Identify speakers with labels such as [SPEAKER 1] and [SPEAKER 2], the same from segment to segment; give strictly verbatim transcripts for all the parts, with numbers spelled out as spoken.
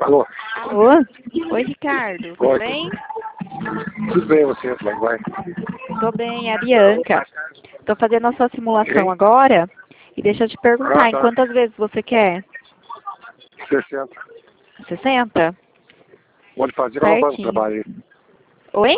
[SPEAKER 1] Alô?
[SPEAKER 2] Alô? Oi, Ricardo. Tudo
[SPEAKER 1] Oi.
[SPEAKER 2] bem?
[SPEAKER 1] Tudo bem, você? Como é que vai?
[SPEAKER 2] Tô bem, é a Bianca. Tô fazendo a sua simulação
[SPEAKER 1] Quem?
[SPEAKER 2] agora. E deixa eu te perguntar,
[SPEAKER 1] Ah,
[SPEAKER 2] em
[SPEAKER 1] tá.
[SPEAKER 2] quantas vezes você quer?
[SPEAKER 1] sessenta.
[SPEAKER 2] sessenta?
[SPEAKER 1] Pode fazer, qual é o banco de
[SPEAKER 2] Certinho.
[SPEAKER 1] trabalho aí?
[SPEAKER 2] Oi?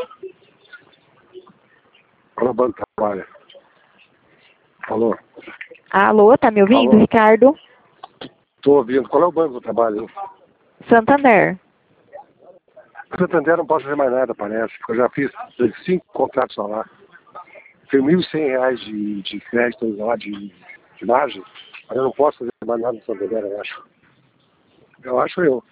[SPEAKER 1] Qual é o banco de trabalho? Alô?
[SPEAKER 2] Alô, tá me ouvindo,
[SPEAKER 1] Alô?
[SPEAKER 2] Ricardo?
[SPEAKER 1] Tô ouvindo. Qual é o banco do trabalho?
[SPEAKER 2] Santander.
[SPEAKER 1] Santander não posso fazer mais nada, parece. Eu já fiz cinco contratos lá. Tenho mil e cem reais de, de crédito lá, de, de margem. Mas eu não posso fazer mais nada no Santander, eu acho. Eu acho eu.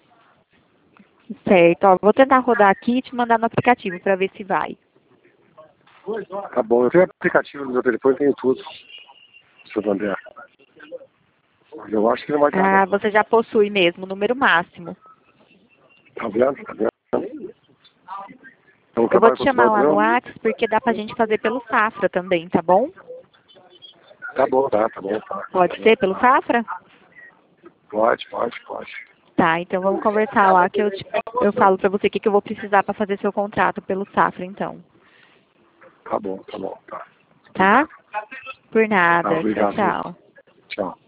[SPEAKER 2] Certo, ó, vou tentar rodar aqui e te mandar no aplicativo pra ver se vai.
[SPEAKER 1] Tá bom. Eu tenho aplicativo no meu telefone, tenho tudo. Santander. Mas eu acho que não vai dar,
[SPEAKER 2] Ah,
[SPEAKER 1] não.
[SPEAKER 2] você já possui mesmo o número máximo.
[SPEAKER 1] Tá vendo? Tá vendo? Então,
[SPEAKER 2] Eu vou
[SPEAKER 1] trabalho
[SPEAKER 2] te
[SPEAKER 1] com esse
[SPEAKER 2] chamar
[SPEAKER 1] banco,
[SPEAKER 2] lá no
[SPEAKER 1] não?
[SPEAKER 2] WhatsApp porque dá pra gente fazer pelo Safra também, tá bom?
[SPEAKER 1] Tá bom, tá, tá bom, tá.
[SPEAKER 2] Pode ser pelo Safra?
[SPEAKER 1] Pode, pode, pode.
[SPEAKER 2] Tá, então vamos conversar lá que eu, te, eu falo pra você o que, que eu vou precisar pra fazer seu contrato pelo Safra, então.
[SPEAKER 1] Tá bom, tá bom, tá.
[SPEAKER 2] Tá?
[SPEAKER 1] Obrigado.
[SPEAKER 2] Por
[SPEAKER 1] Tá,
[SPEAKER 2] nada. Tchau,
[SPEAKER 1] obrigado.
[SPEAKER 2] tchau.
[SPEAKER 1] Tchau.